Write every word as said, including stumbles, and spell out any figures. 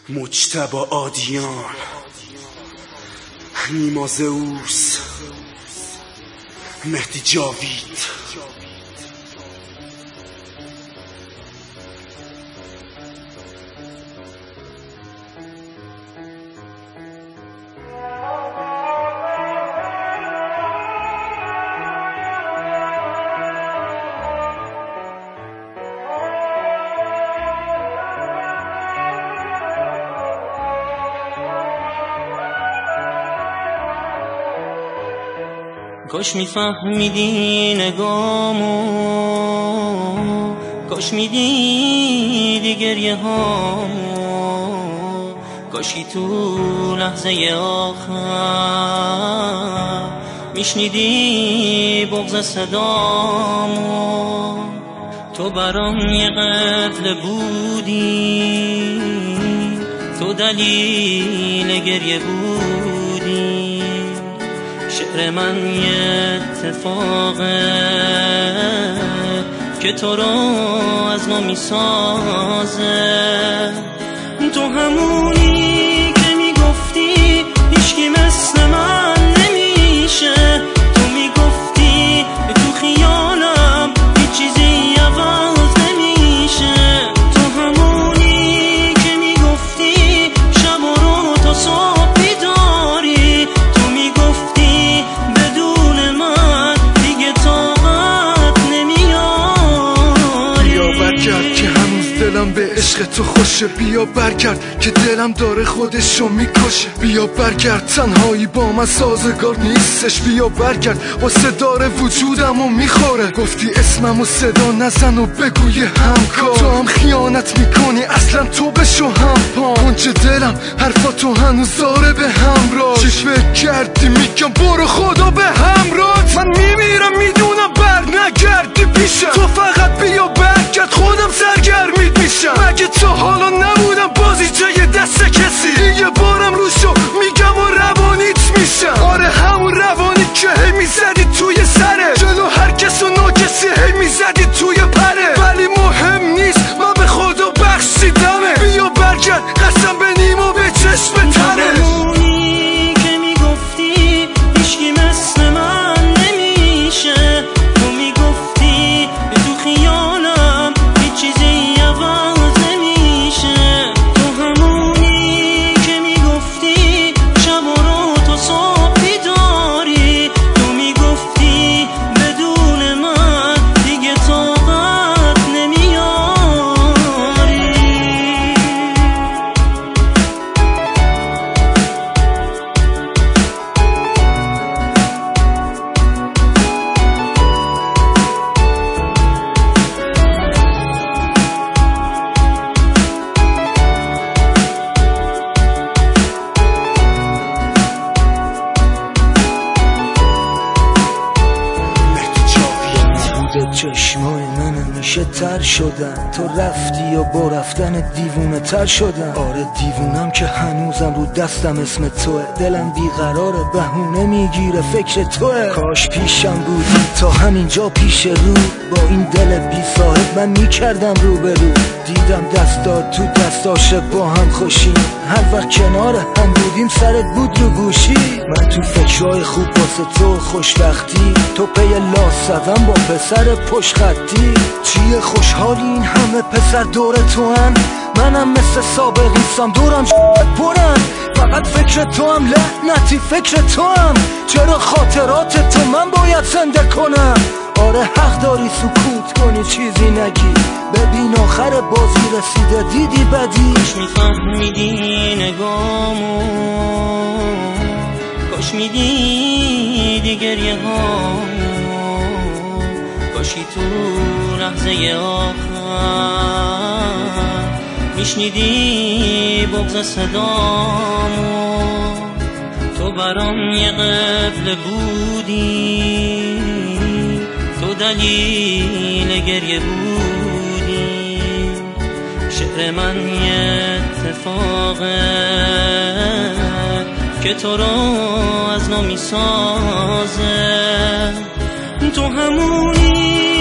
مجتبی آدیان، نیما زئوس، مهدی جاوید. کاش میفهمیدی نگامو، کاش میدیدی گریه هامو، کاشی تو لحظه آخر میشنیدی بغض صدامو. تو برام یه قتل بودی، تو دلیل گریه بودی. شعر من یه اتفاقه که تو رو از نو میسازه. تو همونی که میگفتی هیچکی مثل من نمیشه، تو میگفتی تو خیالم هیچ چیزی عوض نمیشه. تو همونی که میگفتی شب رو تا صبح بیداری، تو میگفتی بدون من دیگه طاقت نمیاری. بیا برگرد که هنوز دلم به عشق تو خوشه، بیا برگرد که دلم داره خودشو میکشه. بیا برگرد تنهایی با من سازگار نیستش، بیا برگرد واسه داره وجودمو میخوره. گفتی اسممو صدا نزن و بگوی همکار، تو هم خیانت میکنی اصلا تو بشو همپا. اونچه دلم حرفاتو هنوز داره به همراه. چی فکر کردی میگم برو خدا به همراه. من میمیرم میدونم بر نگردی پیشم، تو فقط بیا برگرد خودم سرگرمید میشم. مگه تو حالا نبودم بازی جای دست کسی، یه بارم روشو میگم و روانیت میشم. آره همون روانی که هی میزدی توی سره، جلو هر کس و ناکسی هی میزدی توی پره. ولی مهم نیست من به خدا بخشیدمه، بیا برگرد قسم به نیما به چشم تنه. همونی که میگفتی هیچکی مثل من نمیشه، تو میگفتی تو خیالم هیچ چیزی عوض نمیشه. تو همونی که میگفتی شب رو تا صبح بیداری، تو میگفتی بدون من دیگه طاقت نمیاری. چشمای من همیشه تر شدن، تو رفتی و با رفتن دیوونه تر شدن. آره دیوونم که هنوزم رو دستم اسم توه، دلم بیقراره بهونه میگیره فکر توه. کاش پیشم بودی تا همینجا پیش رو، با این دل بی صاحب من میکردم رو به رو. دیدم دستات تو دستاشه با هم خوشیم، هر وقت کنار هم بودیم سرت بود رو گوشی. من تو فکرهای خوب واسه تو خوشبختی، تو پی لاس زدم با پسر پشت خطی. چیه خوشحالی این همه پسر دور تو هم، منم مثل سابقیستم دورم برن. فقط فکر تو هم لعنتی فکر تو هم، چرا خاطرات تو من باید زنده کنم. آره حق داری سکوت کنی چیزی نگی، ببین آخر بازی رسیده دیدی بدی. کاش میفهمیدی نگامو، کاش میدیدی گریه هامو، کاشی تو لحظه آخر میشنیدی بغض صدامو. تو برام یه قتل بودی، تو دلیل گریه بودی. شعر من یه اتفاقه که تو رو از نو میسازه. تو همونی